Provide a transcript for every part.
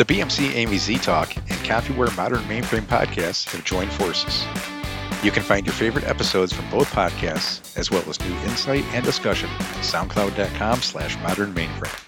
The BMC Amy Z Talk and CompuWare Modern Mainframe podcasts have joined forces. You can find your favorite episodes from both podcasts, as well as new insight and discussion at soundcloud.com/modernmainframe.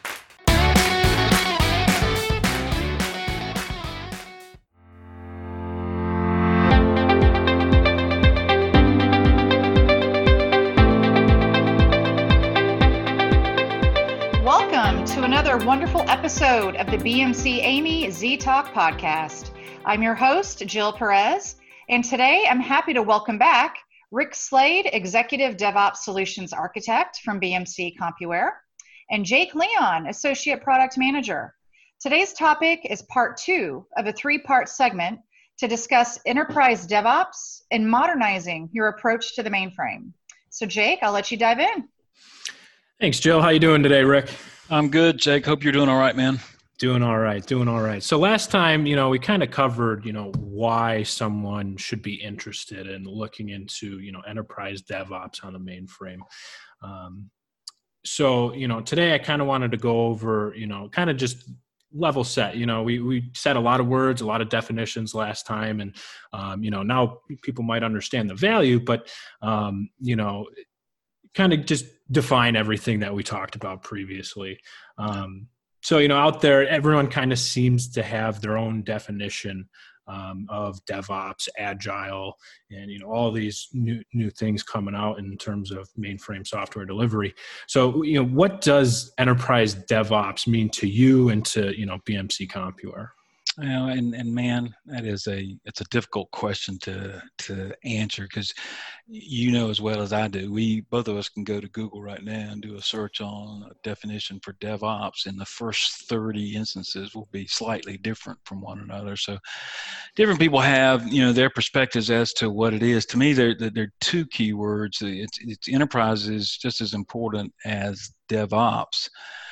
Welcome to another wonderful episode of the BMC Amy Z Talk podcast. I'm your host, Jill Perez, and today I'm happy to welcome back Rick Slade, Executive DevOps Solutions Architect from BMC CompuWare, and Jake Leon, Associate Product Manager. Today's topic is part 2 of a 3-part segment to discuss enterprise DevOps and modernizing your approach to the mainframe. So Jake, I'll let you dive in. Thanks, Jill. How you doing today, Rick? I'm good, Jake. Hope you're doing all right, man. Doing all right. So last time, we kind of covered, why someone should be interested in looking into, enterprise DevOps on the mainframe. So today I kind of wanted to go over, kind of just level set. We said a lot of words, a lot of definitions last time, and, now people might understand the value, but, kind of just define everything that we talked about previously. So, out there, everyone kind of seems to have their own definition of DevOps, Agile, and, all these new things coming out in terms of mainframe software delivery. So, what does enterprise DevOps mean to you and to, BMC CompuWare? And man, it's a difficult question to answer because as well as I do, both of us can go to Google right now and do a search on a definition for DevOps, and the first 30 instances will be slightly different from one another. So different people have their perspectives as to what it is. To me, there are two key words. It's enterprise is just as important as DevOps.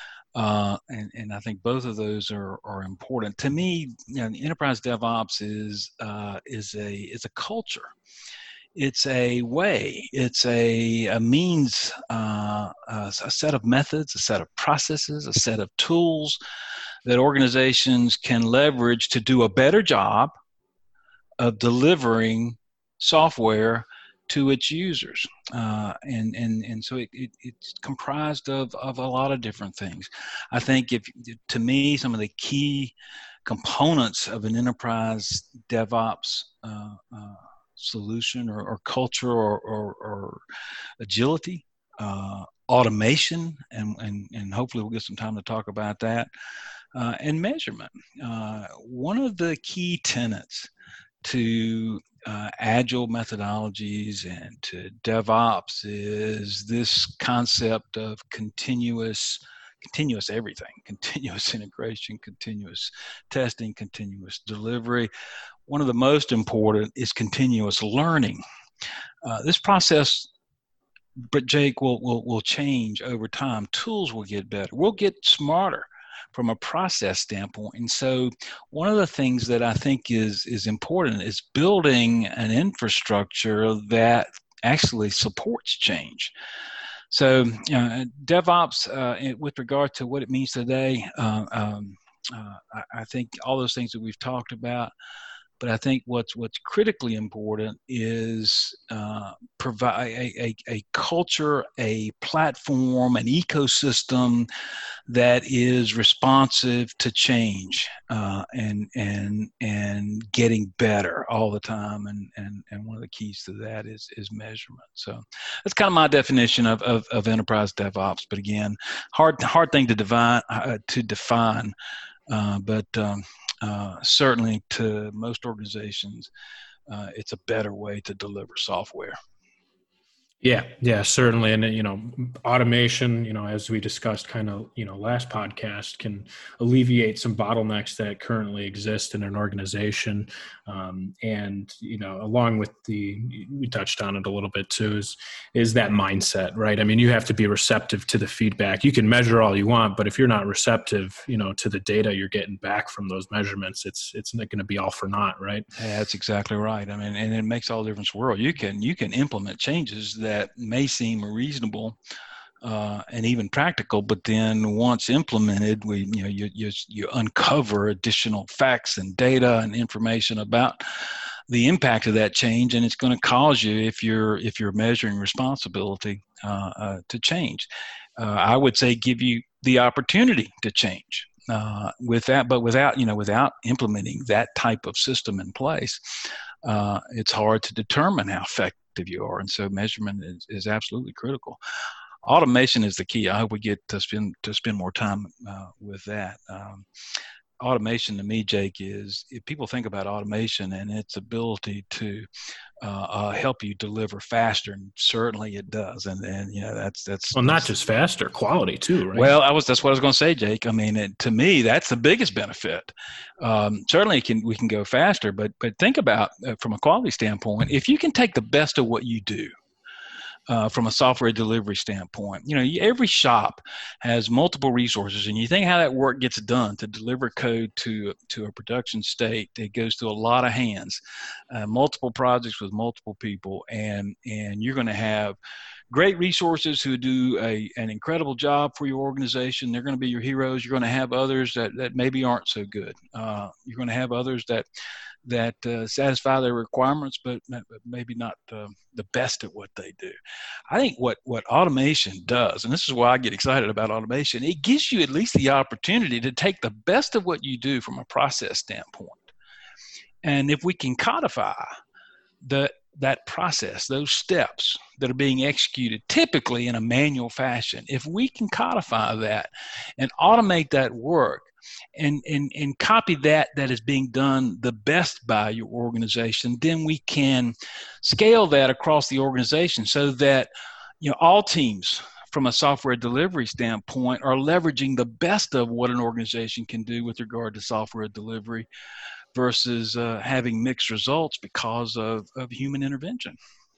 And I think both of those are important. To me, enterprise DevOps is a culture. It's a way. It's a means, a set of methods, a set of processes, a set of tools that organizations can leverage to do a better job of delivering software to its users, and so it's comprised of a lot of different things. I think to me, some of the key components of an enterprise DevOps solution or culture or agility, automation, and hopefully we'll get some time to talk about that, and measurement. One of the key tenets to agile methodologies and to DevOps is this concept of continuous everything, continuous integration, continuous testing, continuous delivery. One of the most important is continuous learning. This process, but Jake, will change over time. Tools will get better. We'll get smarter from a process standpoint. And so one of the things that I think is important is building an infrastructure that actually supports change. So DevOps, with regard to what it means today, I think all those things that we've talked about, but I think what's critically important is provide a culture, a platform, an ecosystem that is responsive to change and getting better all the time. And one of the keys to that is measurement. So that's kind of my definition of enterprise DevOps. But again, hard thing to define. But certainly to most organizations, it's a better way to deliver software. Yeah, certainly. And, automation, as we discussed kind of, last podcast, can alleviate some bottlenecks that currently exist in an organization. And, along with we touched on it a little bit too, is that mindset, right? I mean, you have to be receptive to the feedback. You can measure all you want, but if you're not receptive, to the data you're getting back from those measurements, it's not going to be all for naught, right? Yeah, that's exactly right. I mean, and it makes all the difference in the world. You can implement changes that may seem reasonable and even practical. But then once implemented, you uncover additional facts and data and information about the impact of that change, and it's going to cause you, if you're measuring responsibility, to change. I would say give you the opportunity to change. With that, but without implementing that type of system in place, it's hard to determine how effective you are. And so measurement is absolutely critical. Automation is the key. I hope we get to spend more time with that. Automation to me, Jake, is if people think about automation and its ability to help you deliver faster, and certainly it does. And that's not just faster, quality too, right? Well, that's what I was going to say, Jake. I mean, to me, that's the biggest benefit. Certainly, we can go faster, but think about from a quality standpoint, if you can take the best of what you do. From a software delivery standpoint, every shop has multiple resources, and you think how that work gets done to deliver code to a production state. It goes through a lot of hands, multiple projects with multiple people, and you're going to have great resources who do an incredible job for your organization. They're going to be your heroes. You're going to have others that maybe aren't so good. You're going to have others that satisfy their requirements, but maybe not the best at what they do. I think what automation does, and this is why I get excited about automation, it gives you at least the opportunity to take the best of what you do from a process standpoint. And if we can codify that process, those steps that are being executed typically in a manual fashion, if we can codify that and automate that work, and copy that is being done the best by your organization, then we can scale that across the organization so that all teams from a software delivery standpoint are leveraging the best of what an organization can do with regard to software delivery versus having mixed results because of human intervention.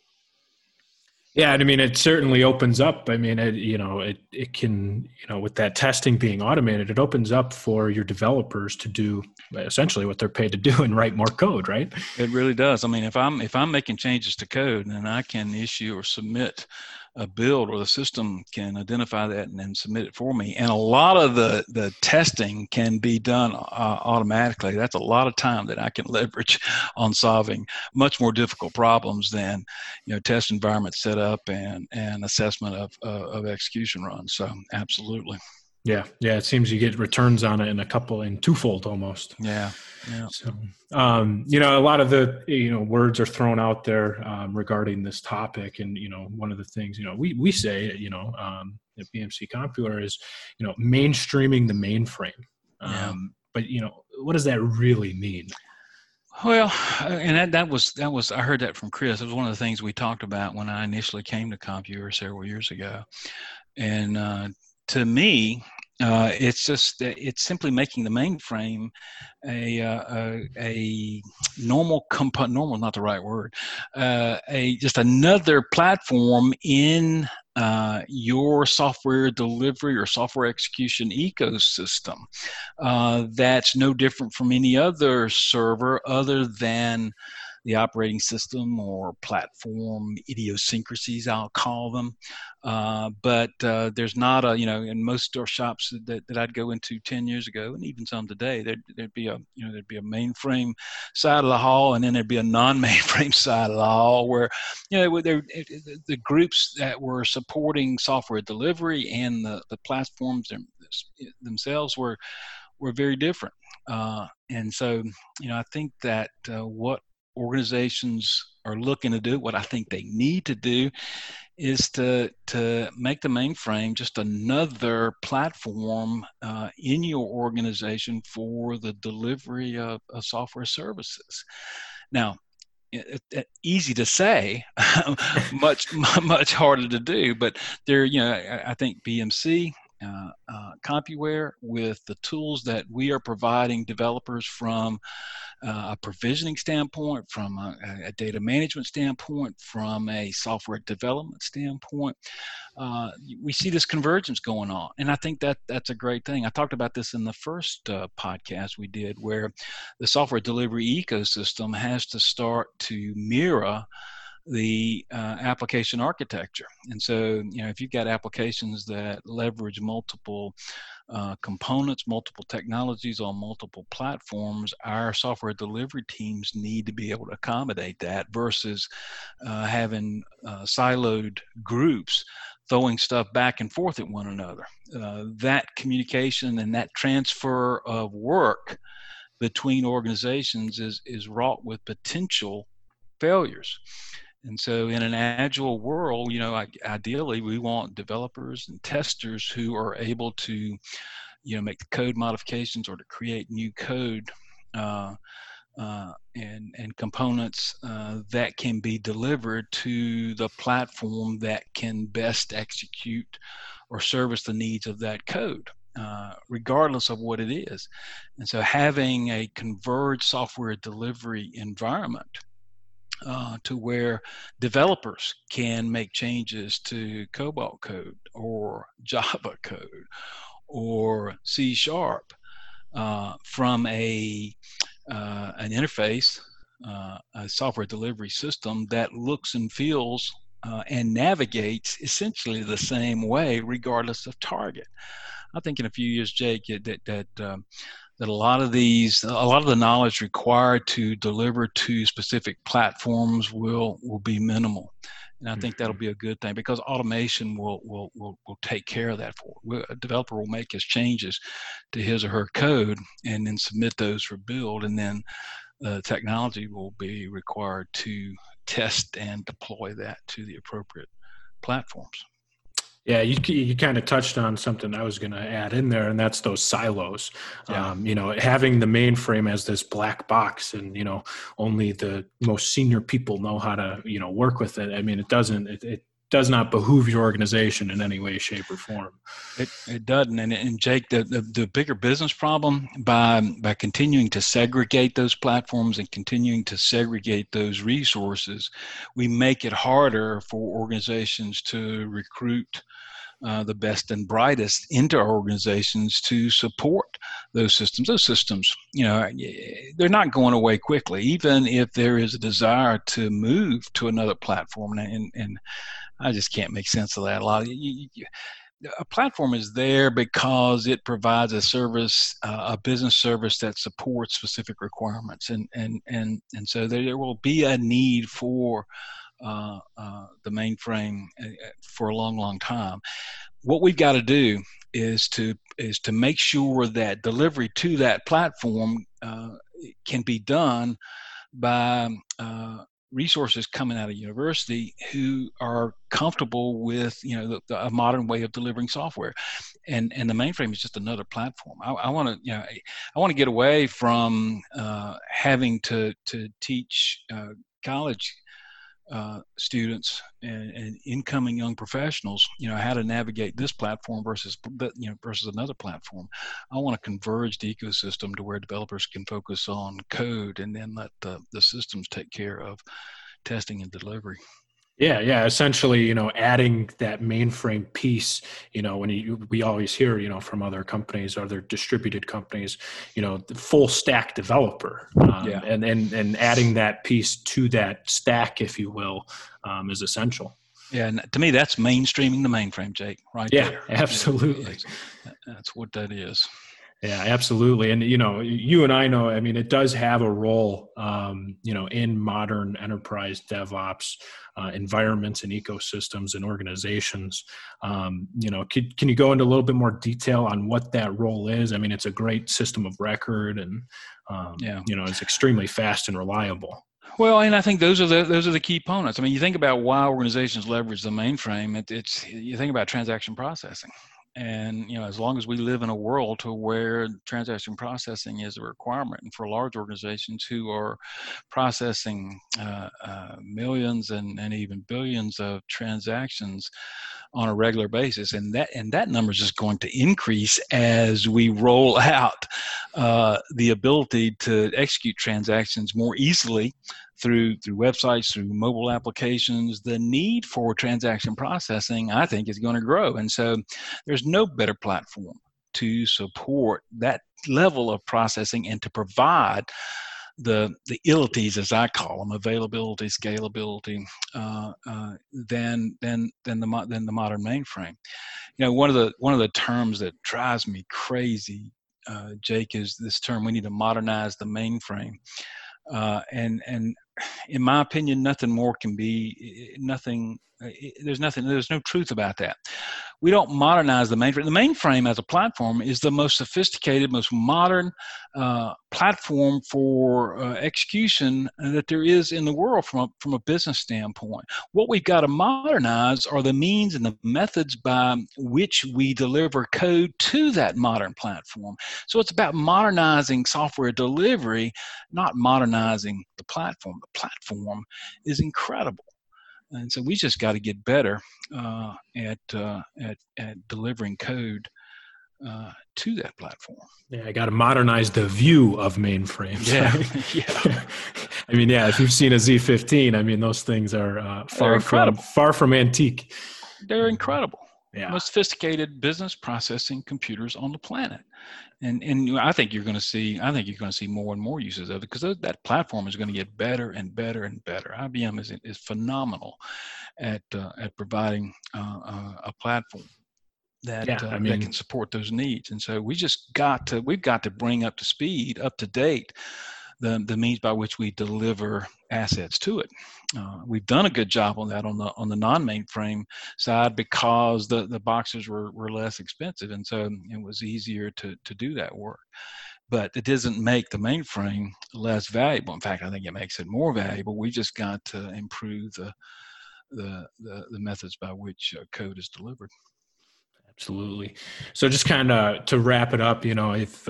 Yeah, I mean, it certainly opens up. I mean, it can, with that testing being automated, it opens up for your developers to do essentially what they're paid to do and write more code, right? It really does. I mean, if I'm making changes to code and I can issue or submit a build, or the system can identify that and then submit it for me, and a lot of the testing can be done automatically, that's a lot of time that I can leverage on solving much more difficult problems than test environment setup and assessment of execution runs. So absolutely. Yeah. It seems you get returns on it in twofold almost. Yeah. So, a lot of the words are thrown out there regarding this topic, and one of the things we say at BMC Compuware is mainstreaming the mainframe. But what does that really mean? Well, and that was I heard that from Chris. It was one of the things we talked about when I initially came to Compuware several years ago, and to me, it's simply making the mainframe a normal component. Normal, not the right word. Just another platform in your software delivery or software execution ecosystem. That's no different from any other server other than the operating system or platform idiosyncrasies, I'll call them. But there's not in most store shops that I'd go into 10 years ago, and even some today, there'd be a mainframe side of the hall, and then there'd be a non-mainframe side of the hall where, the groups that were supporting software delivery and the platforms themselves were very different. And so, I think that what organizations are looking to do, what I think they need to do, is to make the mainframe just another platform in your organization for the delivery of software services. Now, easy to say, much harder to do, but there, I think BMC, Compuware, with the tools that we are providing developers from a provisioning standpoint, from a data management standpoint, from a software development standpoint, we see this convergence going on, and I think that's a great thing. I talked about this in the first podcast we did, where the software delivery ecosystem has to start to mirror the application architecture. And so, if you've got applications that leverage multiple components, multiple technologies on multiple platforms, our software delivery teams need to be able to accommodate that versus having siloed groups throwing stuff back and forth at one another. That communication and that transfer of work between organizations is wrought with potential failures. And so in an agile world, ideally we want developers and testers who are able to, make the code modifications or to create new code and components that can be delivered to the platform that can best execute or service the needs of that code, regardless of what it is. And so having a converged software delivery environment to where developers can make changes to COBOL code or Java code or C# from an interface, a software delivery system that looks and feels and navigates essentially the same way regardless of target. I think in a few years, Jake, that a lot of the knowledge required to deliver to specific platforms will be minimal. And I think that'll be a good thing because automation will take care of that a developer will make his changes to his or her code and then submit those for build, and then technology will be required to test and deploy that to the appropriate platforms. Yeah, you kind of touched on something I was going to add in there, and that's those silos. Yeah. Having the mainframe as this black box, and only the most senior people know how to work with it. I mean, it does not behoove your organization in any way, shape, or form. It doesn't. And Jake, the bigger business problem by continuing to segregate those platforms and continuing to segregate those resources, we make it harder for organizations to recruit the best and brightest into our organizations to support those systems. Those systems, they're not going away quickly, even if there is a desire to move to another platform. And I just can't make sense of that. A platform is there because it provides a service, a business service that supports specific requirements, and so there will be a need for the mainframe for a long time. What we've got to do is to make sure that delivery to that platform can be done by resources coming out of university who are comfortable with a modern way of delivering software, and the mainframe is just another platform. I want to get away from having to teach college students and incoming young professionals how to navigate this platform versus another platform. I want to converge the ecosystem to where developers can focus on code and then let the systems take care of testing and delivery. Yeah. Essentially, adding that mainframe piece, when we always hear, from other companies, other distributed companies, the full stack developer, and adding that piece to that stack, if you will, is essential. Yeah, and to me, that's mainstreaming the mainframe, Jake. Right there. Yeah, absolutely. That's what that is. Yeah, absolutely. And, you and I know, it does have a role, in modern enterprise DevOps environments and ecosystems and organizations. Can you go into a little bit more detail on what that role is? It's a great system of record and, it's extremely fast and reliable. Well, and I think those are the key components. You think about why organizations leverage the mainframe. You think about transaction processing. And, as long as we live in a world to where transaction processing is a requirement, and for large organizations who are processing millions and even billions of transactions on a regular basis, and that number is just going to increase as we roll out the ability to execute transactions more easily through websites, through mobile applications. The need for transaction processing, I think, is going to grow. And so there's no better platform to support that level of processing and to provide the illities, as I call them, availability, scalability, than the modern mainframe. One of the terms that drives me crazy, Jake, is this term: we need to modernize the mainframe. And in my opinion, nothing more can be nothing. There's no truth about that. We don't modernize the mainframe. The mainframe as a platform is the most sophisticated, most modern platform for execution that there is in the world from a business standpoint. What we've got to modernize are the means and the methods by which we deliver code to that modern platform. So it's about modernizing software delivery, not modernizing the platform. The platform is incredible. And so we just got to get better at delivering code to that platform. Yeah, I got to modernize the view of mainframes. Yeah, right? yeah. I mean, yeah, if you've seen a Z15, I mean, those things are far from antique. They're incredible. Yeah. Most sophisticated business processing computers on the planet. And I think you're going to see more and more uses of it, because that platform is going to get better and better and better. IBM is phenomenal at providing a platform that can support those needs. And so we've got to bring up to date the means by which we deliver assets to it. We've done a good job on that on the non-mainframe side, because the boxes were less expensive, and so it was easier to do that work. But it doesn't make the mainframe less valuable. In fact, I think it makes it more valuable. We just got to improve the methods by which code is delivered. Absolutely. So just kind of to wrap it up, if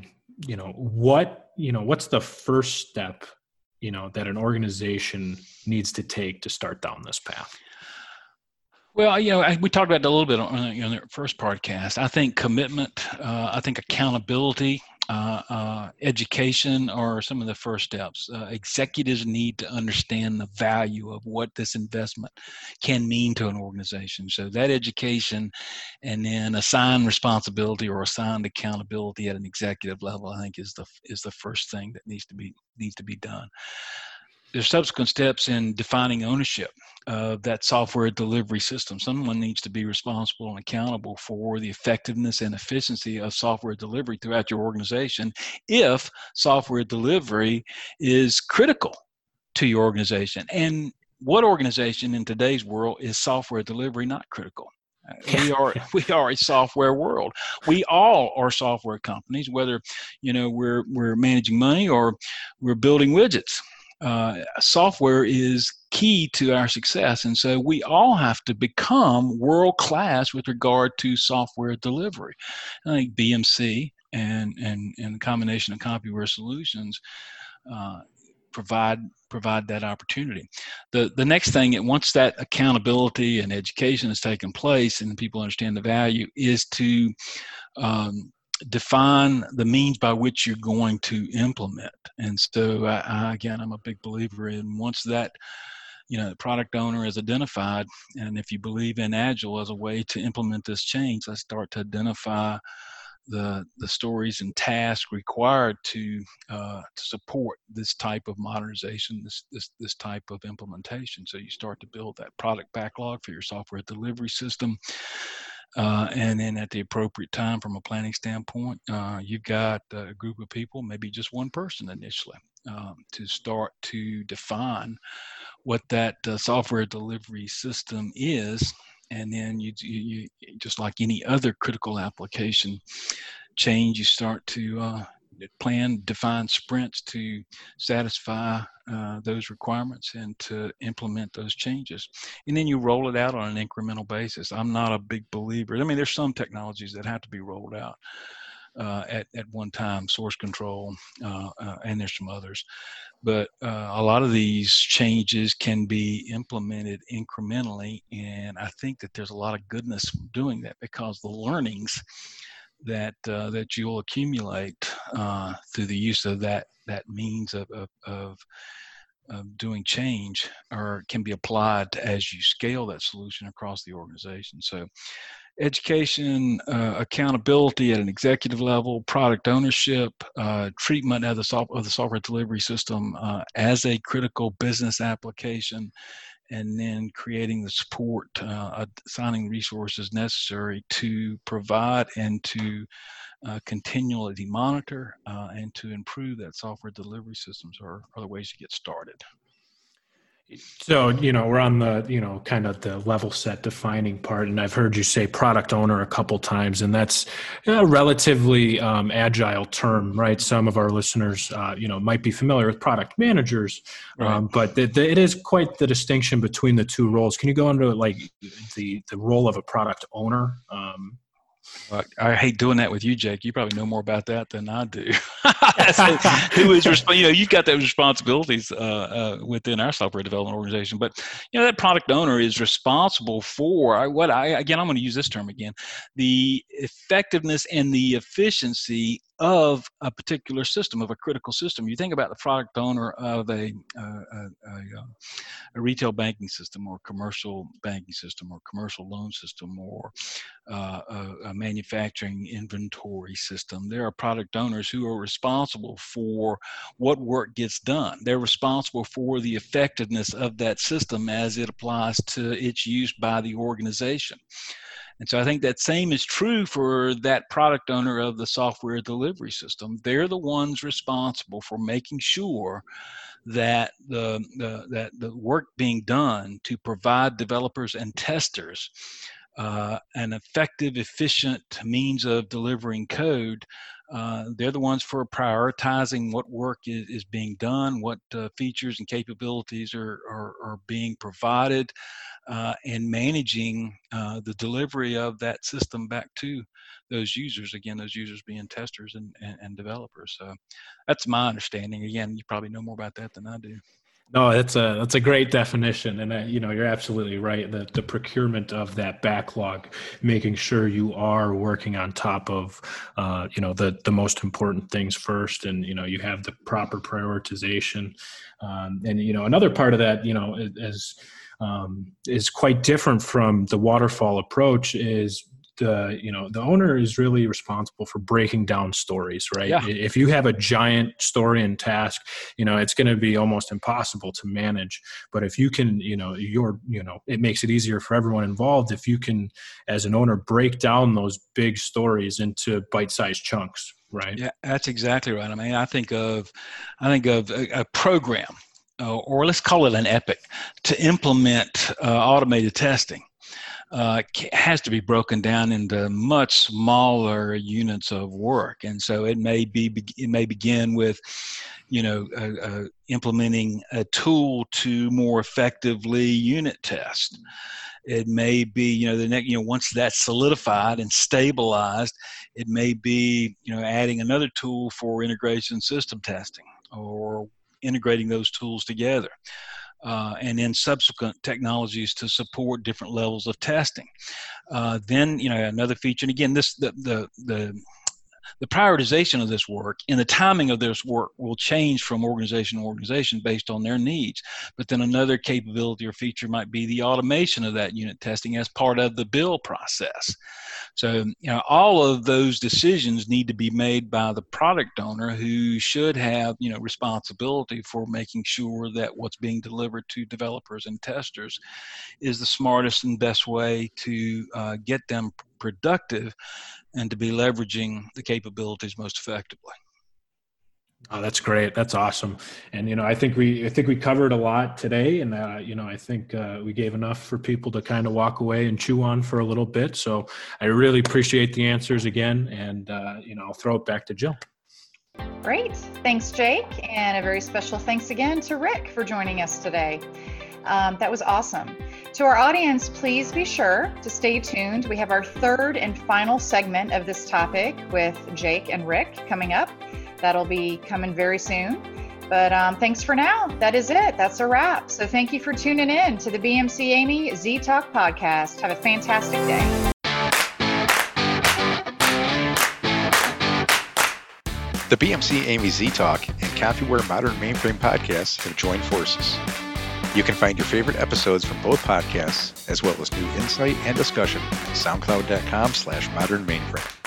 what's the first step, that an organization needs to take to start down this path? Well, we talked about that a little bit on the first podcast. I think commitment, I think accountability, education are some of the first steps. Executives need to understand the value of what this investment can mean to an organization. So that education, and then assign responsibility or assigned accountability at an executive level, I think is the first thing that needs to be done. There's subsequent steps in defining ownership of that software delivery system. Someone needs to be responsible and accountable for the effectiveness and efficiency of software delivery throughout your organization, if software delivery is critical to your organization. And what organization in today's world is software delivery not critical? We are a software world. We all are software companies, whether we're managing money or we're building widgets. Software is key to our success, and so we all have to become world class with regard to software delivery. I think BMC and the combination of CompuWare solutions provide that opportunity. The next thing, once that accountability and education has taken place and people understand the value, is to define the means by which you're going to implement. And so again, I'm a big believer in, once that the product owner is identified, and if you believe in Agile as a way to implement this change, let's start to identify the stories and tasks required to support this type of modernization, this type of implementation. So you start to build that product backlog for your software delivery system. And then at the appropriate time, from a planning standpoint, you've got a group of people, maybe just one person initially, to start to define what that software delivery system is. And then you just like any other critical application change, you start to define sprints to satisfy those requirements and to implement those changes. And then you roll it out on an incremental basis. I'm not a big believer. I mean, there's some technologies that have to be rolled out at one time, source control, and there's some others. But a lot of these changes can be implemented incrementally, and I think that there's a lot of goodness doing that, because the learnings that you'll accumulate through the use of that means of doing change can be applied as you scale that solution across the organization. So education, accountability at an executive level, product ownership, treatment of the software delivery system as a critical business application, and then creating the support, assigning resources necessary to provide and to continually monitor and to improve that software delivery systems are the ways to get started. So, we're on the, kind of the level set defining part, and I've heard you say product owner a couple times, and that's a relatively agile term, right? Some of our listeners, might be familiar with product managers, right. But it is quite the distinction between the two roles. Can you go into like the role of a product owner? I hate doing that with you, Jake. You probably know more about that than I do. Who is you've got those responsibilities within our software development organization, but that product owner is responsible for I'm going to use this term again, the effectiveness and the efficiency of a particular system, of a critical system. You think about the product owner of a retail banking system, or commercial banking system, or commercial loan system, or a manufacturing inventory system. There are product owners who are responsible for what work gets done. They're responsible for the effectiveness of that system as it applies to its use by the organization. And so I think that same is true for that product owner of the software delivery system. They're the ones responsible for making sure that the work being done to provide developers and testers an effective, efficient means of delivering code. They're the ones for prioritizing what work is being done, what features and capabilities are being provided, and managing the delivery of that system back to those users. Again, those users being testers and developers. So that's my understanding. Again, you probably know more about that than I do. No, that's a great definition, and you're absolutely right. The procurement of that backlog, making sure you are working on top of the most important things first, and you have the proper prioritization, and another part of that is quite different from the waterfall approach. Is the owner is really responsible for breaking down stories, right? Yeah. If you have a giant story and task, it's going to be almost impossible to manage. But if you can, it makes it easier for everyone involved if you can, as an owner, break down those big stories into bite-sized chunks, right? Yeah, that's exactly right. I mean, I think of a program, or let's call it an epic, to implement automated testing. Has to be broken down into much smaller units of work, and so it may begin with, implementing a tool to more effectively unit test. It may be, once that's solidified and stabilized, it may be, adding another tool for integration system testing, or integrating those tools together. And then subsequent technologies to support different levels of testing. Then, another feature, and again, the prioritization of this work and the timing of this work will change from organization to organization based on their needs. But then another capability or feature might be the automation of that unit testing as part of the build process. So, all of those decisions need to be made by the product owner, who should have, responsibility for making sure that what's being delivered to developers and testers is the smartest and best way to get them productive and to be leveraging the capabilities most effectively. Oh, that's great. That's awesome. And, I think we covered a lot today, and, I think we gave enough for people to kind of walk away and chew on for a little bit. So I really appreciate the answers again. And, I'll throw it back to Jill. Great. Thanks, Jake. And a very special thanks again to Rick for joining us today. That was awesome. To our audience, please be sure to stay tuned. We have our third and final segment of this topic with Jake and Rick coming up. That'll be coming very soon. But thanks for now. That is it. That's a wrap. So thank you for tuning in to the BMC Amy Z Talk podcast. Have a fantastic day. The BMC Amy Z Talk and CompuWare Modern Mainframe podcasts have joined forces. You can find your favorite episodes from both podcasts, as well as new insight and discussion at soundcloud.com/modernmainframe.